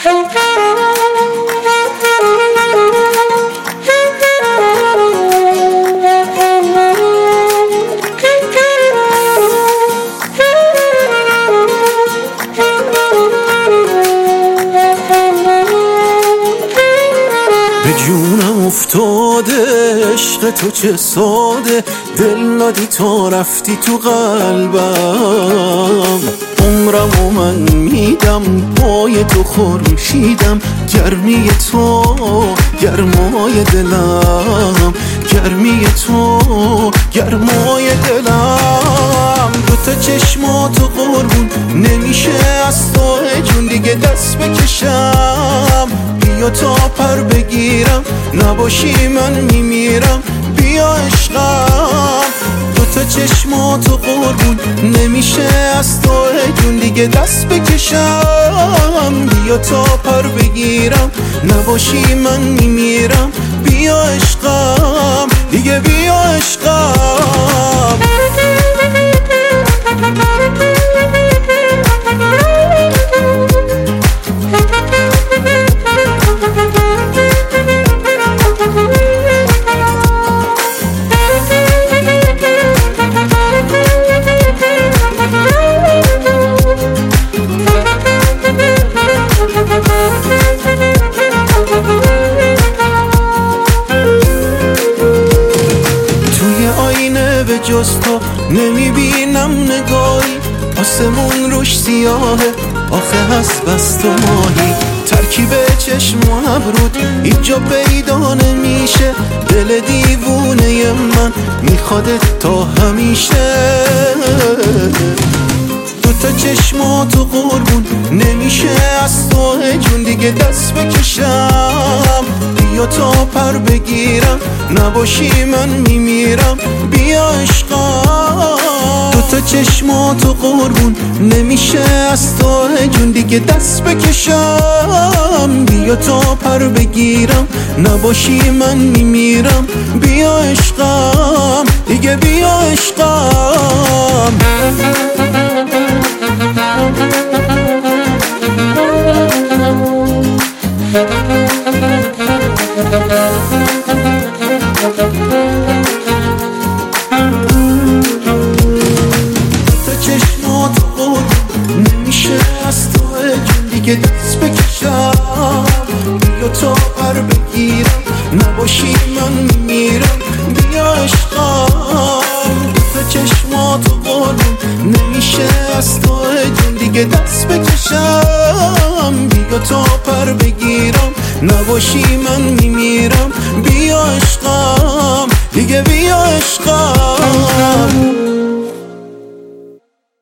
به جونم افتاده عشق تو چه ساده، دل ندی تا رفتی تو قلبم. عمرمو من میدم پای تو خورشیدم، گرمی تو گرمای دلم، گرمی تو گرمای دلم. دوتا چشماتو قربون نمیشه از تو جون دیگه دست بکشم. بیا تا پر بگیرم نباشی من میمیرم، بیا عشقم. دوتا چشماتو قربون نمیشه از تو جون دیگه دست بکشم. بیا تا پر بگیرم نباشی من میمیرم، بیا عشقم دیگه، بیا عشقم. به جز تو نمیبینم نگاهی، آسمون روش سیاهه آخه هست بس تو ماهی. ترکیب چشم و ابرود اینجا پیدا نمیشه، دل دیوونه من میخوادت تا همیشه. دوتا چشماتو قربون نمیشه از تو جون دیگه دست بکشم. بیا تا پر بگیرم نباشی من میمیرم، بیا عشقم. دوتا چشماتو قربون نمیشه از تو جون دیگه دست بکشم. بیا تا پر بگیرم نباشی من میمیرم، بیا عشقم دیگه، بیا عشقم. دوتا چشمات قربون نمیشه از تو جون دیگه دست بکشم. بیا تا پر بگیرم نباشی من میمیرم، بیا عشقم. دوتا چشمات قربون نمیشه از تو جون دیگه دست بکشم. بیا تا پر بگیرم نباشی من میمیرم، بیا عشقم دیگه، بیا عشقم.